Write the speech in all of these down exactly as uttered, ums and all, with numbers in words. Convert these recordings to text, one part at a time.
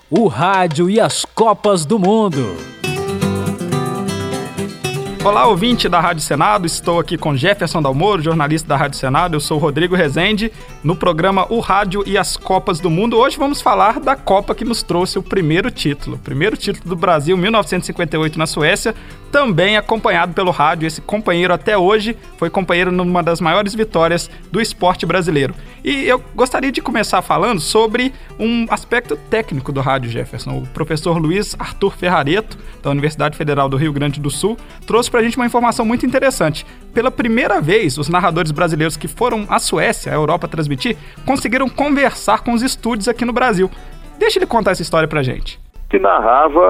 o rádio e as Copas do Mundo. Olá, ouvinte da Rádio Senado, estou aqui com Jefferson Dalmoro, jornalista da Rádio Senado, eu sou Rodrigo Rezende, no programa O Rádio e as Copas do Mundo. Hoje vamos falar da Copa que nos trouxe o primeiro título, o primeiro título do Brasil, mil novecentos e cinquenta e oito na Suécia, também acompanhado pelo rádio. Esse companheiro até hoje foi companheiro numa das maiores vitórias do esporte brasileiro. E eu gostaria de começar falando sobre um aspecto técnico do rádio, Jefferson. O professor Luiz Arthur Ferrareto, da Universidade Federal do Rio Grande do Sul, trouxe pra gente uma informação muito interessante. Pela primeira vez, os narradores brasileiros que foram à Suécia, à Europa, transmitir, conseguiram conversar com os estúdios aqui no Brasil. Deixa ele contar essa história pra gente. Que narrava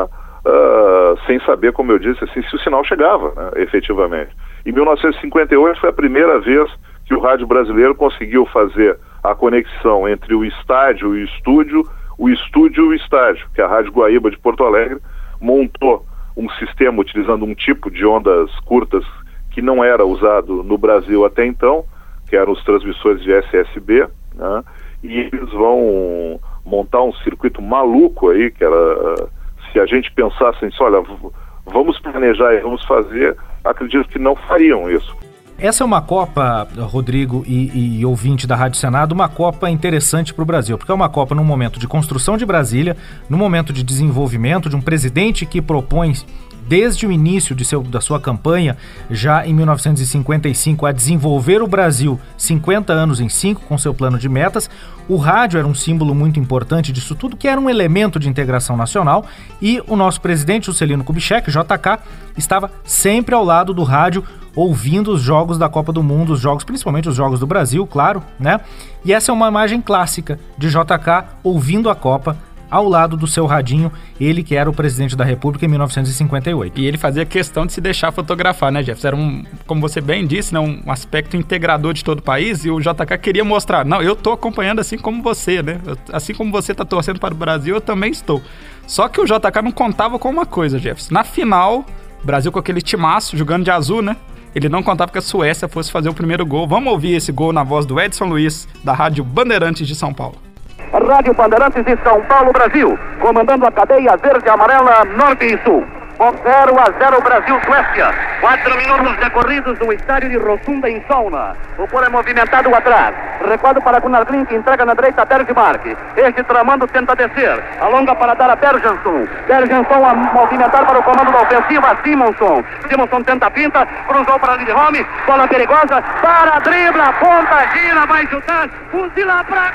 uh, sem saber, como eu disse, assim, se o sinal chegava, né, efetivamente. Em mil novecentos e cinquenta e oito foi a primeira vez que o rádio brasileiro conseguiu fazer a conexão entre o estádio e o estúdio, o estúdio e o estádio, que a Rádio Guaíba de Porto Alegre montou um sistema utilizando um tipo de ondas curtas que não era usado no Brasil até então, que eram os transmissores de S S B, né? E eles vão montar um circuito maluco aí, que era, se a gente pensasse nisso, olha, vamos planejar e vamos fazer, acredito que não fariam isso. Essa é uma Copa, Rodrigo e, e ouvinte da Rádio Senado, uma Copa interessante para o Brasil, porque é uma Copa num momento de construção de Brasília, num momento de desenvolvimento, de um presidente que propõe, desde o início de seu, da sua campanha, já em mil novecentos e cinquenta e cinco, a desenvolver o Brasil cinquenta anos em cinco, com seu plano de metas. O rádio era um símbolo muito importante disso tudo, que era um elemento de integração nacional, e o nosso presidente, Juscelino Kubitschek, J K, estava sempre ao lado do rádio, ouvindo os jogos da Copa do Mundo, os jogos, principalmente os jogos do Brasil, claro, né? E essa é uma imagem clássica de J K ouvindo a Copa ao lado do seu radinho, ele que era o presidente da República em mil novecentos e cinquenta e oito. E ele fazia questão de se deixar fotografar, né, Jefferson? Era um, como você bem disse, né, um aspecto integrador de todo o país, e o J K queria mostrar, não, eu tô acompanhando assim como você, né? Eu, assim como você tá torcendo para o Brasil, eu também estou. Só que o J K não contava com uma coisa, Jefferson. Na final, o Brasil com aquele timaço, jogando de azul, né? Ele não contava que a Suécia fosse fazer o primeiro gol. Vamos ouvir esse gol na voz do Edson Luiz, da Rádio Bandeirantes de São Paulo. Rádio Bandeirantes de São Paulo, Brasil, comandando a cadeia verde e amarela, norte e sul. zero a zero Brasil-Suécia. Quatro minutos decorridos no estádio de Rosunda, em Solna. O polo é movimentado atrás. Recuado para Gunnar Glink, entrega na direita a Bergmark. Este tramando tenta descer. Alonga para dar a Bergenson. Bergenson a movimentar para o comando da ofensiva, Simonson. Simonson tenta a pinta, cruzou para a linha de home. Bola perigosa, para, dribla, ponta, gira, vai chutar. Fuzila para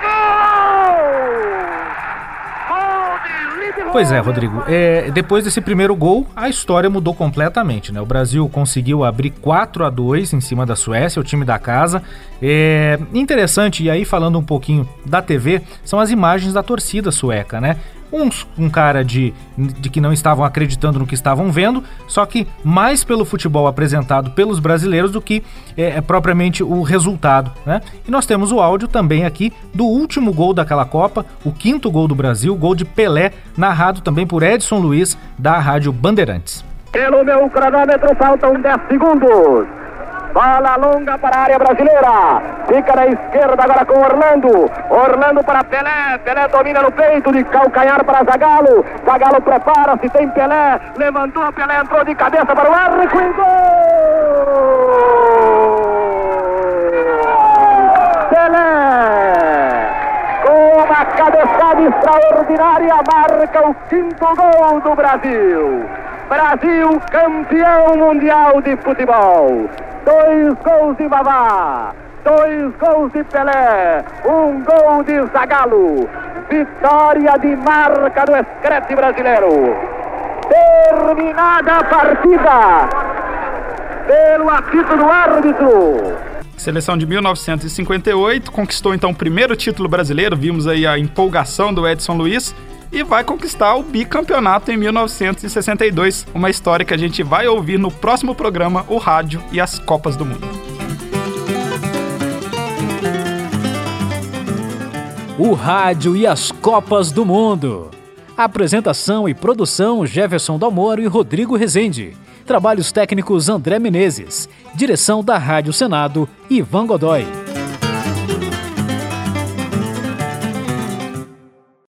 gol! Pois é, Rodrigo, é, depois desse primeiro gol, a história mudou completamente, né? O Brasil conseguiu abrir quatro a dois em cima da Suécia, o time da casa. É interessante, e aí falando um pouquinho da T V, são as imagens da torcida sueca, né? Uns um cara de, de que não estavam acreditando no que estavam vendo, só que mais pelo futebol apresentado pelos brasileiros do que é, é propriamente o resultado, né? E nós temos o áudio também aqui do último gol daquela Copa, o quinto gol do Brasil, gol de Pelé, narrado também por Edson Luiz, da Rádio Bandeirantes. Pelo meu cronômetro faltam dez segundos. Bola longa para a área brasileira. Fica na esquerda agora com Orlando. Orlando para Pelé. Pelé domina no peito, de calcanhar para Zagallo. Zagallo prepara-se, tem Pelé. Levantou, Pelé entrou de cabeça para o arco e gol! Pelé! Com uma cabeçada extraordinária, marca o quinto gol do Brasil. Brasil campeão mundial de futebol. Dois gols de Vavá, dois gols de Pelé, um gol de Zagallo. Vitória de marca do Screte brasileiro. Terminada a partida pelo apito do árbitro. Seleção de mil novecentos e cinquenta e oito, conquistou então o primeiro título brasileiro, vimos aí a empolgação do Edson Luiz, e vai conquistar o bicampeonato em mil novecentos e sessenta e dois, uma história que a gente vai ouvir no próximo programa, o Rádio e as Copas do Mundo. O Rádio e as Copas do Mundo. Apresentação e produção Jefferson Dalmoro e Rodrigo Rezende. Trabalhos técnicos André Menezes. Direção da Rádio Senado, Ivan Godoy.